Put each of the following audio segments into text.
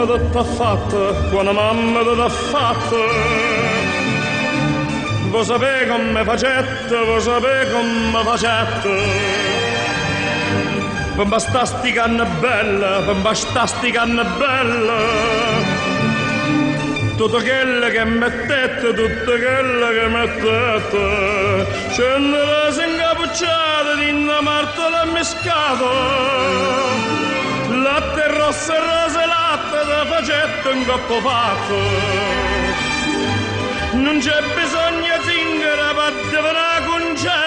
t'ha fatto, quando mamma t'ha fatto. Voi sapete come facette, voi sapete come facette. Per bastasti canne belle, per bastasti canne belle. Tutto quello che mettete, tutto quello che mettete, c'è una rosa incappucciata di una martola mescato, latte rosso e rose latte da facetto in coppo fatto. Non c'è bisogno di zingara per devenire concè,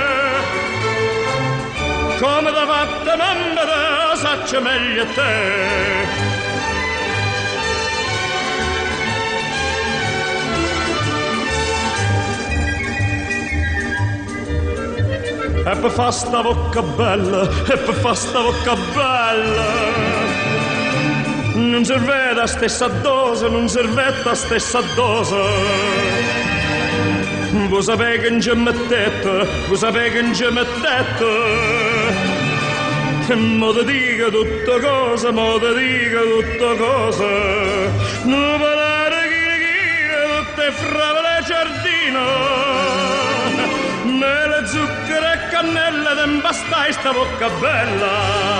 come da fatta mamma da saccia meglio te. E per fa sta bocca bella, e per fa sta bocca bella. Non serve la stessa dose, non serve la stessa dose. Voi sapete che non ci mettete, voi sapete che non ci mettete. E mo te dico tutte cose, mo te dico tutte cose. Non parlare chi, tutte fravole giardino. Mele, zucchero e cannella, te bastai sta bocca bella.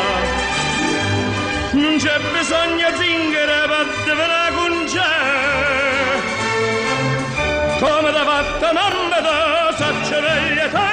Non c'è bisogno di zingara per divenire concè, come da fatta mamma da saccia veglia.